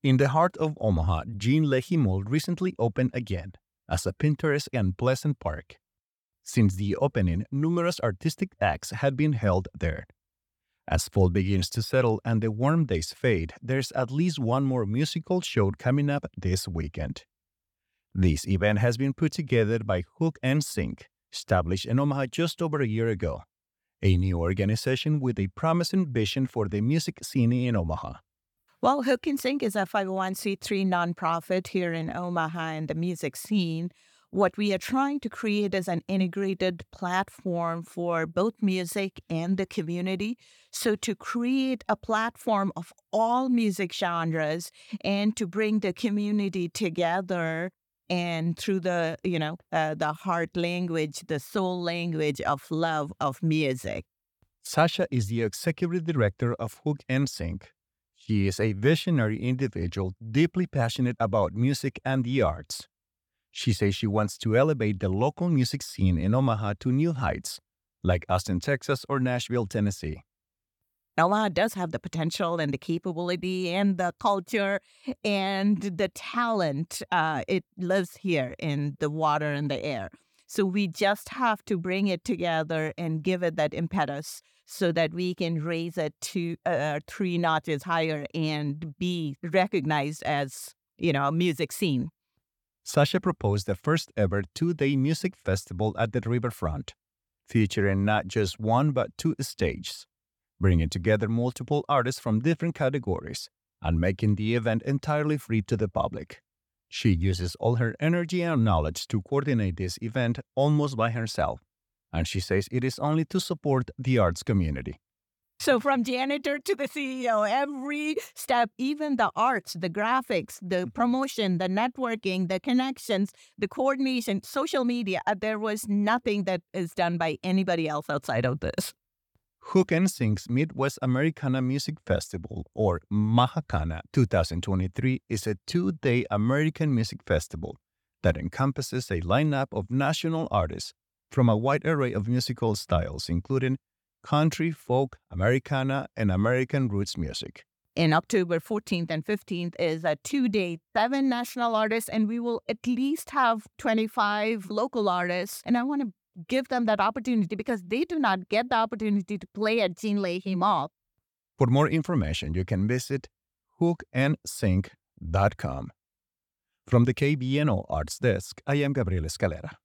In the heart of Omaha, Jean Leahy Mall recently opened again as a Pinterest and pleasant park. Since the opening, numerous artistic acts had been held there. As fall begins to settle and the warm days fade, there's at least one more musical show coming up this weekend. This event has been put together by Hook and Sink, established in Omaha just over a year ago, a new organization with a promising vision for the music scene in Omaha. Well, Hook and Sink is a 501c3 nonprofit here in Omaha and the music scene. What we are trying to create is an integrated platform for both music and the community. So to create a platform of all music genres and to bring the community together and through the heart language, the soul language of love of music. Sasha is the executive director of Hook and Sink. She is a visionary individual deeply passionate about music and the arts. She says she wants to elevate the local music scene in Omaha to new heights, like Austin, Texas, or Nashville, Tennessee. Omaha does have the potential and the capability and the culture and the talent. It lives here in the water and the air. So we just have to bring it together and give it that impetus so that we can raise it to 3 notches higher and be recognized as, a music scene. Sasha proposed the first ever 2-day music festival at the riverfront, featuring not just one but 2 stages, bringing together multiple artists from different categories and making the event entirely free to the public. She uses all her energy and knowledge to coordinate this event almost by herself, and she says it is only to support the arts community. So from janitor to the CEO, every step, even the arts, the graphics, the promotion, the networking, the connections, the coordination, social media, there was nothing that is done by anybody else outside of this. Hook and Sink's Midwest Americana Music Festival, or Mahacana 2023, is a 2-day American music festival that encompasses a lineup of national artists from a wide array of musical styles, including country, folk, Americana, and American roots music. In October 14th and 15th is a 2-day, 7 national artists, and we will at least have 25 local artists. And I want to give them that opportunity because they do not get the opportunity to play at Jean Leahy Mall. For more information, you can visit hookandsync.com. From the KBNO Arts Desk, I am Gabriel Escalera.